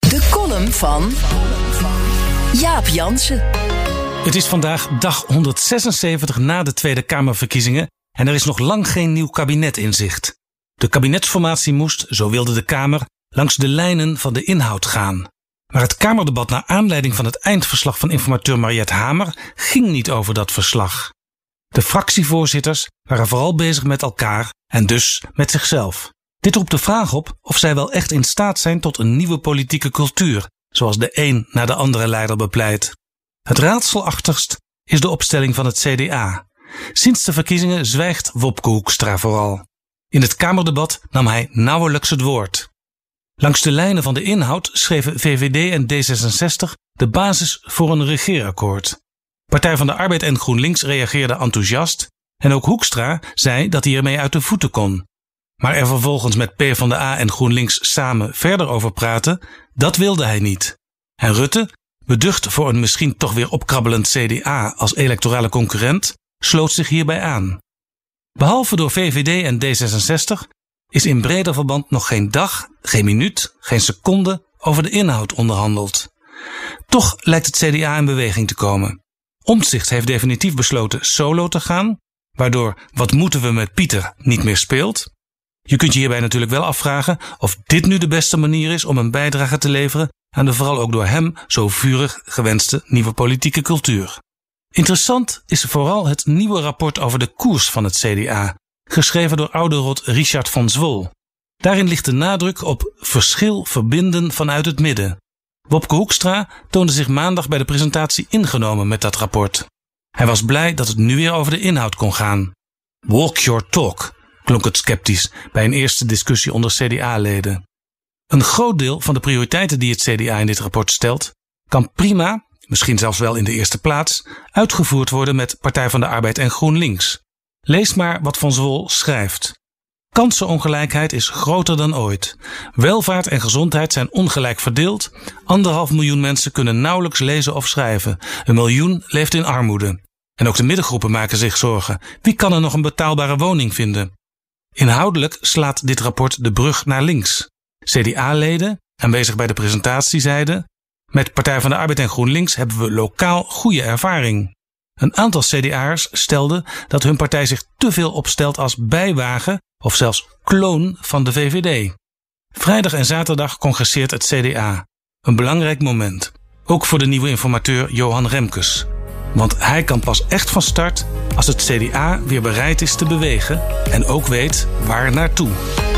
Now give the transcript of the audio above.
De column van Jaap Jansen. Het is vandaag dag 176 na de Tweede Kamerverkiezingen en er is nog lang geen nieuw kabinet in zicht. De kabinetsformatie moest, zo wilde de Kamer, langs de lijnen van de inhoud gaan. Maar het Kamerdebat naar aanleiding van het eindverslag van informateur Mariette Hamer ging niet over dat verslag. De fractievoorzitters waren vooral bezig met elkaar en dus met zichzelf. Dit roept de vraag op of zij wel echt in staat zijn tot een nieuwe politieke cultuur, zoals de een na de andere leider bepleit. Het raadselachtigst is de opstelling van het CDA. Sinds de verkiezingen zwijgt Wopke Hoekstra vooral. In het Kamerdebat nam hij nauwelijks het woord. Langs de lijnen van de inhoud schreven VVD en D66 de basis voor een regeerakkoord. Partij van de Arbeid en GroenLinks reageerden enthousiast en ook Hoekstra zei dat hij ermee uit de voeten kon. Maar er vervolgens met PvdA en GroenLinks samen verder over praten, dat wilde hij niet. En Rutte, beducht voor een misschien toch weer opkrabbelend CDA als electorale concurrent, sloot zich hierbij aan. Behalve door VVD en D66 is in breder verband nog geen dag, geen minuut, geen seconde over de inhoud onderhandeld. Toch lijkt het CDA in beweging te komen. Omtzigt heeft definitief besloten solo te gaan, waardoor Wat moeten we met Pieter niet meer speelt. Je kunt je hierbij natuurlijk wel afvragen of dit nu de beste manier is om een bijdrage te leveren aan de vooral ook door hem zo vurig gewenste nieuwe politieke cultuur. Interessant is vooral het nieuwe rapport over de koers van het CDA, geschreven door oude rot Richard van Zwol. Daarin ligt de nadruk op verschil verbinden vanuit het midden. Wopke Hoekstra toonde zich maandag bij de presentatie ingenomen met dat rapport. Hij was blij dat het nu weer over de inhoud kon gaan. Walk your talk, klonk het sceptisch bij een eerste discussie onder CDA-leden. Een groot deel van de prioriteiten die het CDA in dit rapport stelt, kan prima, misschien zelfs wel in de eerste plaats, uitgevoerd worden met Partij van de Arbeid en GroenLinks. Lees maar wat Van Zwol schrijft. Kansenongelijkheid is groter dan ooit. Welvaart en gezondheid zijn ongelijk verdeeld. 1,5 miljoen mensen kunnen nauwelijks lezen of schrijven. 1 miljoen leeft in armoede. En ook de middengroepen maken zich zorgen. Wie kan er nog een betaalbare woning vinden? Inhoudelijk slaat dit rapport de brug naar links. CDA-leden, aanwezig bij de presentatie, zeiden: met Partij van de Arbeid en GroenLinks hebben we lokaal goede ervaring. Een aantal CDA'ers stelde dat hun partij zich te veel opstelt als bijwagen of zelfs kloon van de VVD. Vrijdag en zaterdag congresseert het CDA. Een belangrijk moment. Ook voor de nieuwe informateur Johan Remkes. Want hij kan pas echt van start als het CDA weer bereid is te bewegen en ook weet waar naartoe.